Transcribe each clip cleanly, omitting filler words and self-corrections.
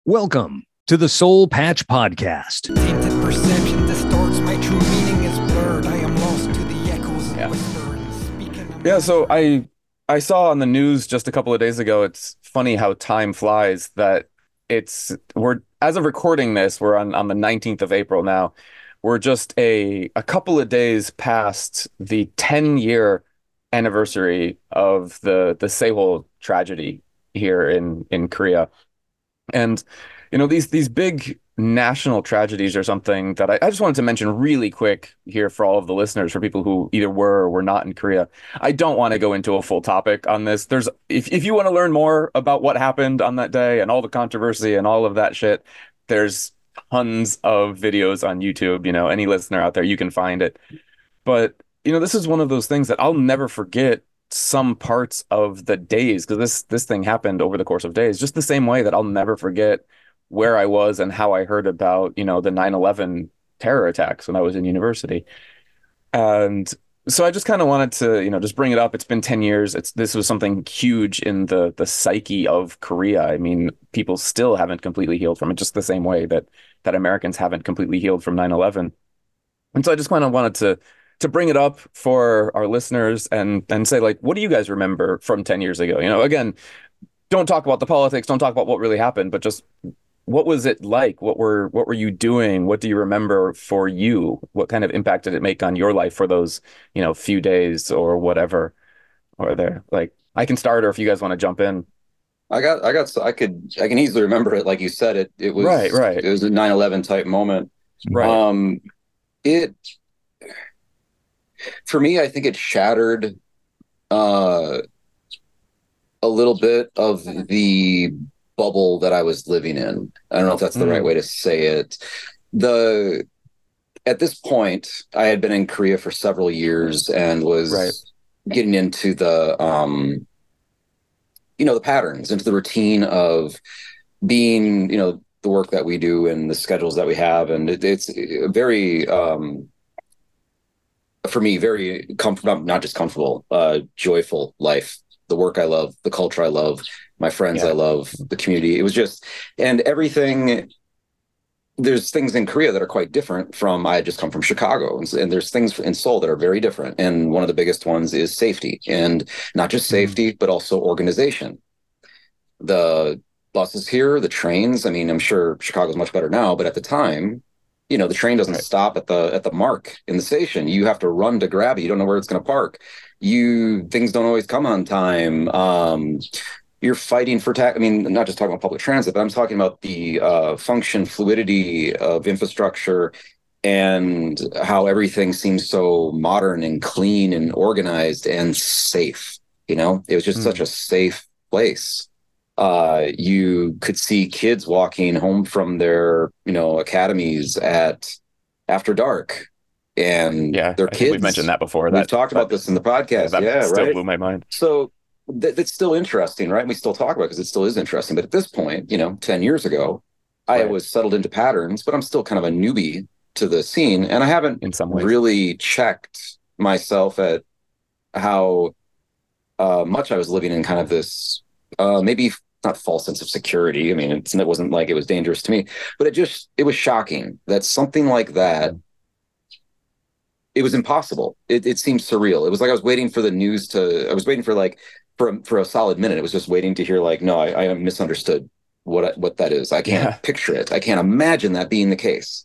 Welcome to the Soul Patch Podcast. Tainted perception distorts my true meaning is blurred. I am lost to the echoes and whispers. So I saw on the news just a couple of days ago, it's funny how time flies that we're as of recording this, we're on the 19th of April now. We're just a couple of days past the 10-year anniversary of the Sewol tragedy here in Korea. And these big national tragedies are something that I just wanted to mention really quick here for all of the listeners, for people who either were or were not in Korea. I don't want to go into a full topic on this. If you want to learn more about what happened on that day and all the controversy and all of that shit, there's tons of videos on YouTube. Any listener out there, you can find it. But this is one of those things that I'll never forget some parts of the days, because this thing happened over the course of days, just the same way that I'll never forget where I was and how I heard about, the 9/11 terror attacks when I was in university. And so I just kind of wanted to, just bring it up. It's been 10 years. This was something huge in the psyche of Korea. I mean, people still haven't completely healed from it, just the same way that Americans haven't completely healed from 9/11. And so I just kind of wanted to bring it up for our listeners and say, like, what do you guys remember from 10 years ago? Again, don't talk about the politics, don't talk about what really happened, but just what was it like? What were you doing? What do you remember for you? What kind of impact did it make on your life for those, few days or whatever? Or there, like, I can start, or if you guys want to jump in. I can easily remember it. Like you said, it was Right. It was a 9/11 type moment. Right. It For me, I think it shattered a little bit of the bubble that I was living in. I don't know if that's the right way to say it. At this point, I had been in Korea for several years and was getting into the patterns, into the routine of being, the work that we do and the schedules that we have. And it's very, for me, very comfortable, not just comfortable, joyful life. The work I love, the culture I love, my friends I love, the community. It was just, and everything. There's things in Korea that are quite different from, I had just come from Chicago, and there's things in Seoul that are very different. And one of the biggest ones is safety, and not just safety, but also organization. The buses here, the trains. I mean, I'm sure Chicago's much better now, but at the time, the train doesn't stop at the mark in the station. You have to run to grab it. You don't know where it's going to park. Things don't always come on time. You're fighting for I mean, I'm not just talking about public transit, but I'm talking about the fluidity of infrastructure and how everything seems so modern and clean and organized and safe. It was just such a safe place. You could see kids walking home from their, academies after dark, and their kids. We've mentioned that before. We've talked about this in the podcast. That still right? blew my mind. So that's still interesting, right? We still talk about it because it still is interesting. But at this point, 10 years ago, I was settled into patterns, but I'm still kind of a newbie to the scene. And I haven't in some ways really checked myself at how much I was living in kind of this maybe not false sense of security. I mean, it wasn't like it was dangerous to me, but it was shocking that something like that, it was impossible. It seemed surreal. It was like I was waiting for the news I was waiting for for a solid minute. It was just waiting to hear no, I misunderstood what that is. I can't picture it. I can't imagine that being the case,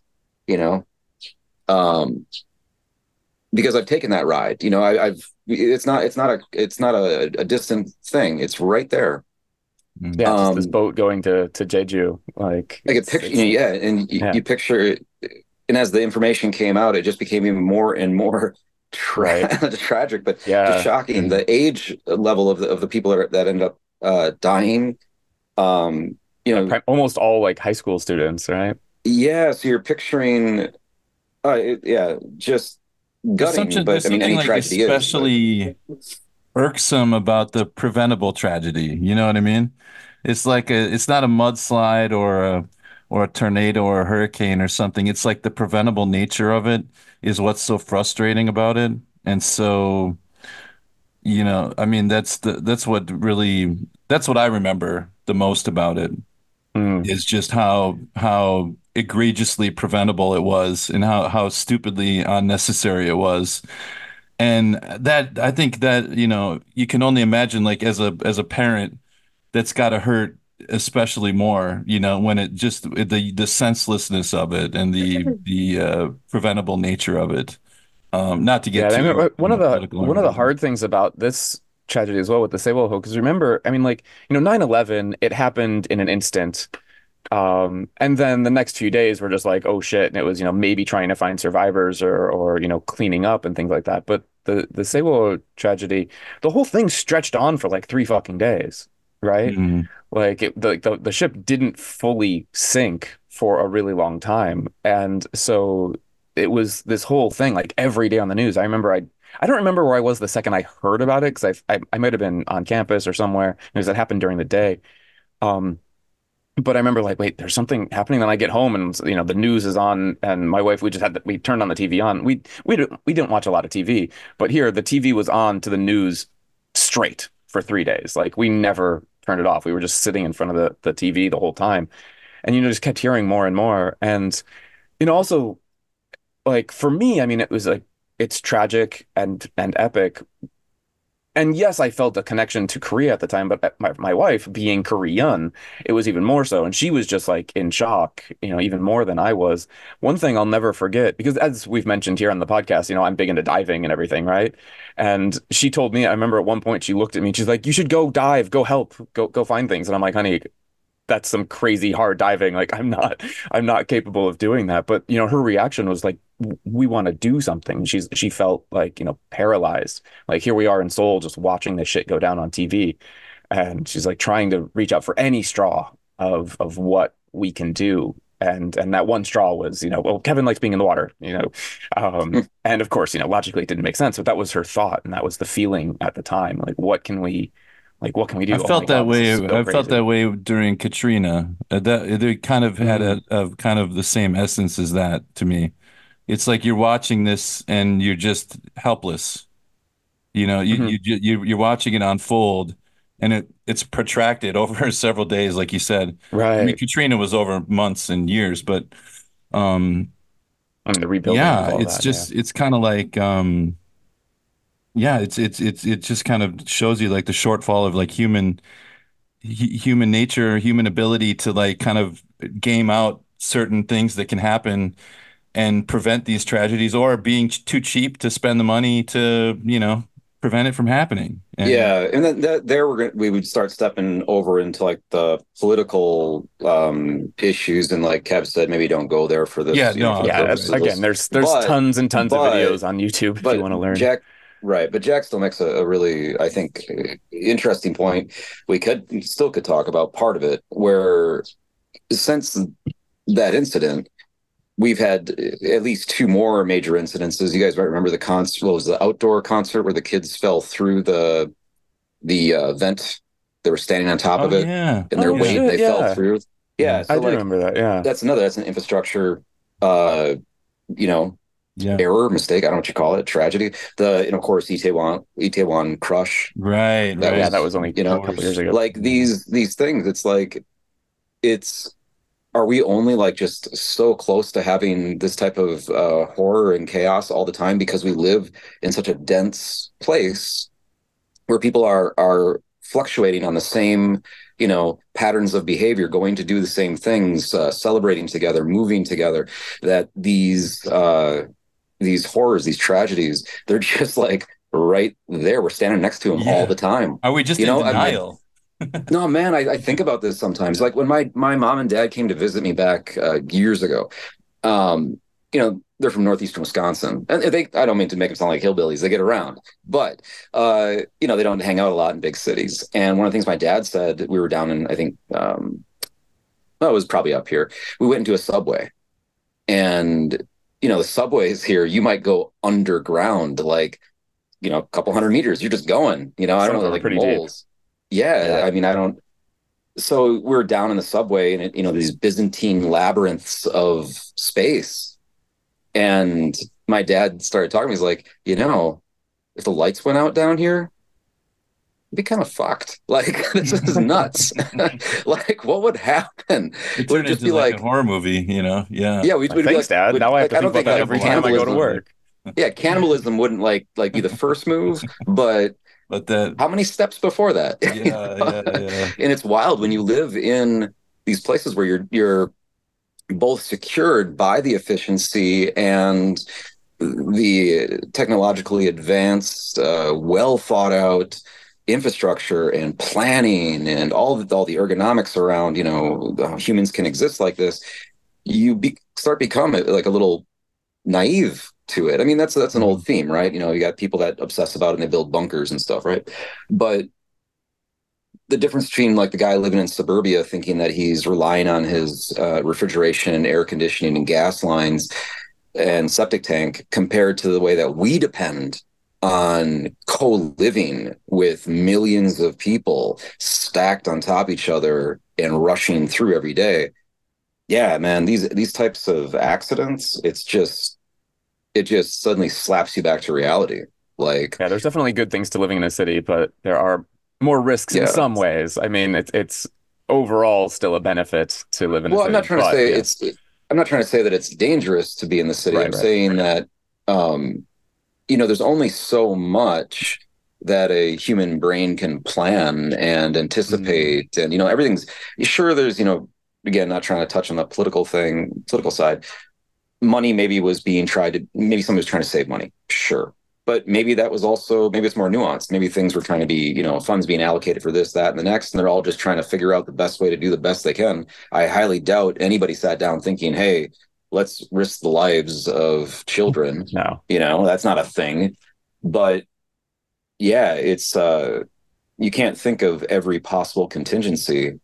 because I've taken that ride. It's not a distant thing. It's right there. Yeah, just this boat going to Jeju, like I could picture, you picture it, and as the information came out, it just became even more and more tragic, but just shocking. The age level of the people that end up dying, almost all like high school students, right? Yeah, so you're picturing, just gutting. But I mean, any tragedy especially irksome about the preventable tragedy. You know what I mean? It's like it's not a mudslide or a tornado or a hurricane or something. It's like the preventable nature of it is what's so frustrating about it. And so, I mean, that's what I remember the most about it. is just how egregiously preventable it was and how stupidly unnecessary it was. And that I think that, you can only imagine, like, as a parent, that's got to hurt especially more, when it just the senselessness of it and the preventable nature of it. Not to Yeah, get I too, mean, political or one of the whatever. hard things about this tragedy as well with the Sewol Ho, because remember, I mean, like, 9/11, it happened in an instant. And then the next few days were just like, oh shit, and it was, maybe trying to find survivors or cleaning up and things like that. But the Sewol tragedy, the whole thing stretched on for like 3 fucking days, right? Mhm. Like the ship didn't fully sink for a really long time. And so it was this whole thing like every day on the news. I don't remember where I was the second I heard about it because I might have been on campus or somewhere because it happened during the day. Um, but I remember like, wait, there's something happening. Then I get home and the news is on, and my wife, we turned on the TV on. We didn't watch a lot of TV, but here the TV was on to the news straight for 3 days. Like we never turned it off. We were just sitting in front of the TV the whole time, and just kept hearing more and more. And also like for me, I mean, it was like it's tragic and epic, and yes, I felt a connection to Korea at the time, but my wife, being Korean, it was even more so. And she was just like in shock, even more than I was. One thing I'll never forget, because as we've mentioned here on the podcast, I'm big into diving and everything, right? And she told me, I remember at one point she looked at me and she's like, you should go dive, go help, go find things. And I'm like, honey, that's some crazy hard diving. Like I'm not capable of doing that. But her reaction was like, we want to do something. She felt like, paralyzed. Like here we are in Seoul just watching this shit go down on TV. And she's like trying to reach out for any straw of what we can do. And that one straw was, well, Kevin likes being in the water, and of course, logically it didn't make sense, but that was her thought and that was the feeling at the time. What can we I do? Oh my felt that God, this way. is so I felt crazy. that way during Katrina. That they kind of had Mm, a kind of the same essence as that to me. It's like you're watching this and you're just helpless. mhm. You're watching it unfold, and it's protracted over several days, like you said. I mean, Right. Katrina was over months and years, but um, I mean, the rebuilding of yeah, all that. Yeah. it's kind of like yeah, it just kind of shows you like the shortfall of like human nature, human ability to like kind of game out certain things that can happen and prevent these tragedies, or being too cheap to spend the money to, prevent it from happening. And Yeah, and then there we would start stepping over into like the political issues, and like Kev said, maybe don't go there for yeah, this, no, for the Yeah. purposes right. of Again, this. there's But tons and tons of but videos on YouTube if you but want to learn. Jack, right? But Jack still makes a really, I think, interesting point. We could talk about part of it where since that incident, we've had at least two more major incidences. You guys might remember the concert. What was the outdoor concert where the kids fell through the vent? They were standing on top Oh of it, yeah, and their Oh weight, yeah, shit, they fell yeah. through. yeah, Yeah, I so do like remember that. Yeah. that's an infrastructure, uh, you know, yeah. error, mistake. I don't know what you call it, tragedy. And of course, Itaewon crush. Right, That Yeah, right. that was, was only Of a couple years course. ago. like Yeah. these things. It's like it's are we only like just so close to having this type of horror and chaos all the time because we live in such a dense place where people are fluctuating on the same patterns of behavior, going to do the same things, celebrating together, moving together, that these horrors, these tragedies, they're just like right there. We're standing next to them all Yeah. the time. Are we just you in know I denial? no, man, I think about this sometimes. Like when my mom and dad came to visit me back years ago. Um, they're from northeastern Wisconsin, and I don't mean to make them sound like hillbillies. They get around, but they don't hang out a lot in big cities. And one of the things my dad said, we were down in, I think, well, it was probably up here. We went into a Subway, and the subways here, you might go underground, like a couple hundred meters. You're just going. I Some don't of know, them are like pretty deep. moles. Yeah, Yeah. I mean, I don't. So we're down in the subway, and these Byzantine labyrinths of space. And my dad started talking. He's like, if the lights went out down here, be kind of fucked. Like, this is nuts. Like, what would happen? It Would turned it just into be like a like, horror movie, you know? Yeah. yeah, we'd be Thanks, like, Dad. Now I have like, to I think don't about think that like every time I go to cannibalism, work. yeah, cannibalism wouldn't like be the first move, but But that, how many steps before that? yeah, yeah, yeah. And it's wild when you live in these places where you're both secured by the efficiency and the technologically advanced, well thought out infrastructure and planning and all the ergonomics around, how humans can exist like this. Start becoming like a little naive to it. I mean, that's an old theme, right? You got people that obsess about it and they build bunkers and stuff, right? But the difference between like the guy living in suburbia thinking that he's relying on his refrigeration and air conditioning and gas lines and septic tank compared to the way that we depend on co-living with millions of people stacked on top of each other and rushing through every day. Yeah, man, these types of accidents, it just suddenly slaps you back to reality. Like, Yeah, there's definitely good things to living in a city, but there are more risks in yeah. some ways. I mean, it's overall still a benefit to live in a Well, city, but yeah, I'm not trying to say that it's dangerous to be in the city. right, I'm right. saying that there's only so much that a human brain can plan and anticipate, and everything's sure. There's again, not trying to touch on the political side. Money maybe was being tried to maybe somebody was trying to save money, sure, but maybe that was also maybe it's more nuanced. Maybe things were trying to be funds being allocated for this, that, and the next, and they're all just trying to figure out the best way to do the best they can. I highly doubt anybody sat down thinking, hey, let's risk the lives of children. No. That's not a thing. But yeah, it's you can't think of every possible contingency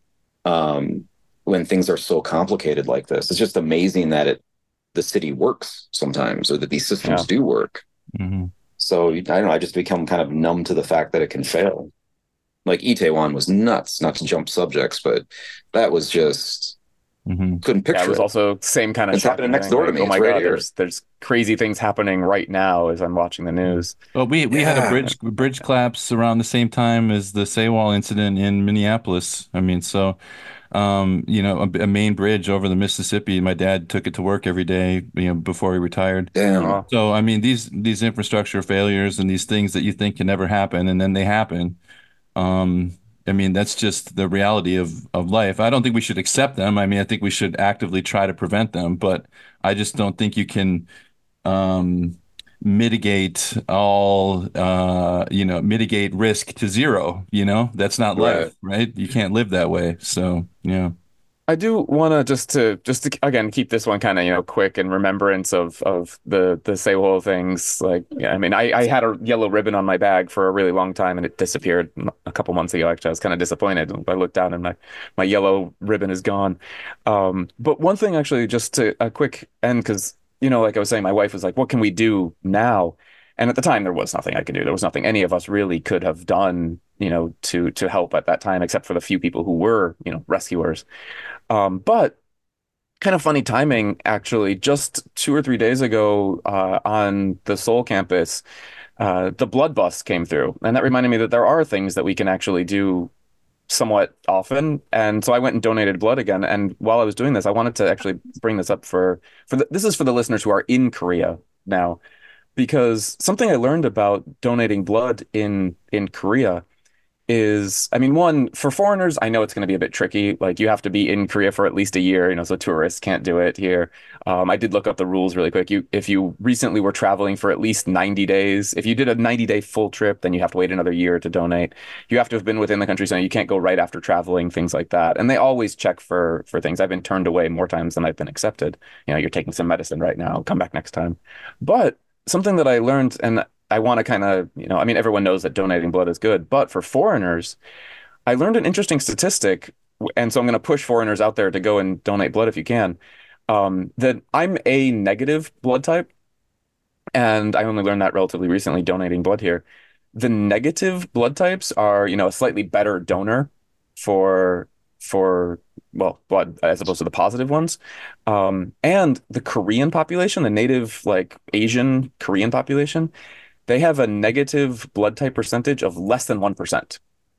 when things are so complicated like this. It's just amazing that the city works sometimes, or that these systems do work. Mm-hmm. So I don't know, I just become kind of numb to the fact that it can fail. Like Itaewon was nuts, not to jump subjects, but that was just couldn't picture it was also same kind of it's happening next door to me. Oh my It's right God, here. there's crazy things happening right now as I'm watching the news. Well, we had a bridge collapse around the same time as the Saywall incident in Minneapolis. I mean, so a main bridge over the Mississippi. My dad took it to work every day, before he retired. Damn. So I mean, these infrastructure failures and these things that you think can never happen, and then they happen. I mean, that's just the reality of life. I don't think we should accept them. I mean, I think we should actively try to prevent them, but I just don't think you can mitigate mitigate risk to zero. That's not life, right? You can't live that way. So, yeah. I do want to just to again keep this one kind of quick in remembrance of the Sewol things. Like, yeah, I mean, I had a yellow ribbon on my bag for a really long time and it disappeared a couple months ago. Actually, I was kind of disappointed. I looked down and my yellow ribbon is gone. But one thing actually, just to a quick end, because like I was saying, my wife was like, "What can we do now?" And at the time, there was nothing I could do. There was nothing any of us really could have done, to help at that time, except for the few people who were, rescuers. But kind of funny timing, actually. Just 2 or 3 days ago, on the Seoul campus, the blood bus came through, and that reminded me that there are things that we can actually do somewhat often. And so I went and donated blood again. And while I was doing this, I wanted to actually bring this up this is for the listeners who are in Korea now, because something I learned about donating blood in Korea is, I mean, one, for foreigners, I know it's going to be a bit tricky. Like, you have to be in Korea for at least a year, so tourists can't do it here. I did look up the rules really quick. If you recently were traveling for at least 90 days, if you did a 90-day full trip, then you have to wait another year to donate. You have to have been within the country, so you can't go right after traveling, things like that. And they always check for things. I've been turned away more times than I've been accepted. You're taking some medicine right now, come back next time. But something that I learned, and I want to kind of, I mean, everyone knows that donating blood is good, but for foreigners, I learned an interesting statistic, and so I'm going to push foreigners out there to go and donate blood if you can, that I'm A negative blood type, and I only learned that relatively recently donating blood here. The negative blood types are, a slightly better donor for blood as opposed to the positive ones. And the Korean population, the native like Asian Korean population, they have a negative blood type percentage of less than 1%.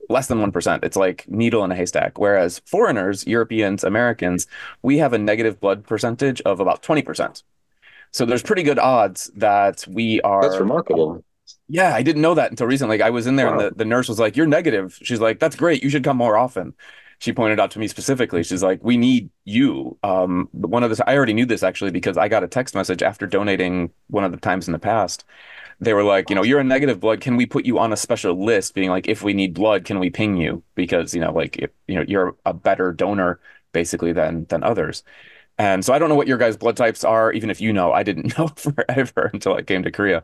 less than 1%. It's like needle in a haystack. Whereas foreigners, Europeans, Americans, we have a negative blood percentage of about 20%. So there's pretty good odds that we are. That's remarkable. Yeah, I didn't know that until recently. Like I was in there Wow. and the nurse was like, "You're negative." She's like, "That's great. You should come more often." She pointed out to me specifically. She's like, "We need you." One of the I already knew this actually because I got a text message after donating one of the times in the past. They were like, "You're a negative blood. Can we put you on a special list?" Being like, "If we need blood, can we ping you?" Because like if, you're a better donor basically than others. And so I don't know what your guys' blood types are, even if you know. I didn't know forever until I came to Korea.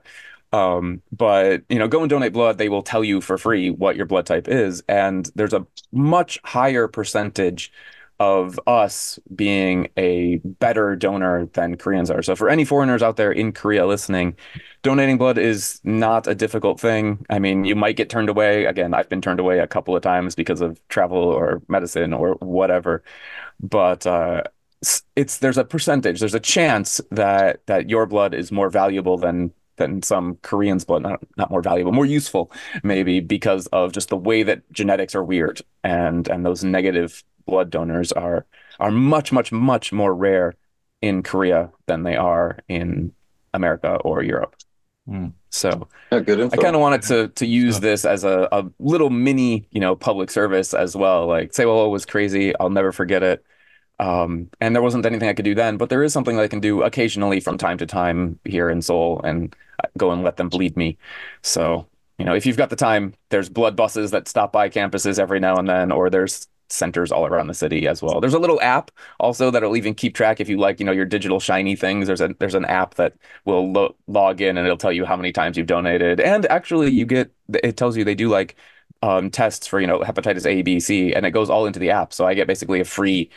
But go and donate blood. They will tell you for free what your blood type is, and there's a much higher percentage of us being a better donor than Koreans are. So for any foreigners out there in Korea listening, donating blood is not a difficult thing. I mean, you might get turned away. Again, I've been turned away a couple of times because of travel or medicine or whatever. But there's a percentage, there's a chance that your blood is more valuable than some Koreans' blood, not more valuable, more useful, maybe because of just the way that genetics are weird, and those negative blood donors are much, much, much more rare in Korea than they are in America or Europe. So Good info. I kind of wanted to use this as a little mini, public service as well. Like Sewol was crazy. I'll never forget it. And there wasn't anything I could do then, but there is something I can do occasionally from time to time here in Seoul and go and let them bleed me. So, if you've got the time, there's blood buses that stop by campuses every now and then, or there's centers all around the city as well. There's a little app also that'll even keep track if you like, your digital shiny things. There's an app that will log in and it'll tell you how many times you've donated. And actually it tells you they do like tests for, hepatitis A, B, C, and it goes all into the app. So I get basically a free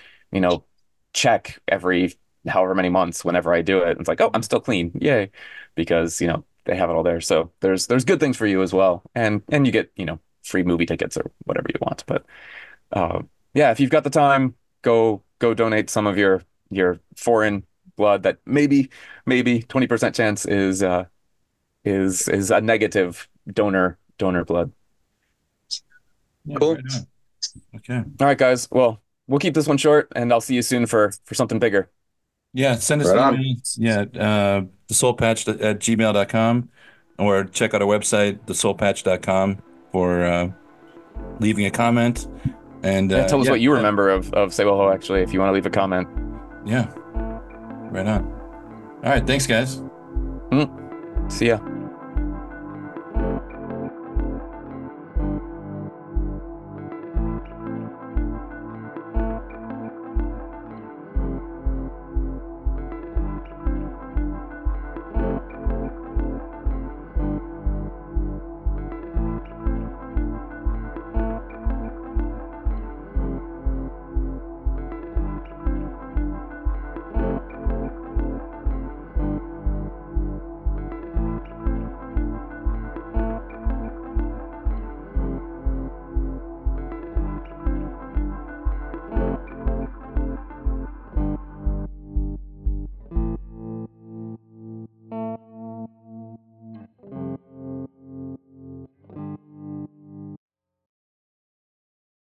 check every however many months whenever I do it. It's like, oh, I'm still clean. Yay. Because, they have it all there. So there's good things for you as well. And you get, free movie tickets or whatever you want. But yeah, if you've got the time, go donate some of your foreign blood that maybe 20% chance is a negative donor blood. Yeah, Cool. right on. Okay. All right, guys. Well, we'll keep this one short, and I'll see you soon for something bigger. Yeah, send us Right an on. email. Yeah, thesoulpatch@gmail.com, or check out our website, thesoulpatch.com, for leaving a comment. And Tell us what you remember of Sewol, actually, if you want to leave a comment. Yeah, right on. All right, thanks, guys. See ya.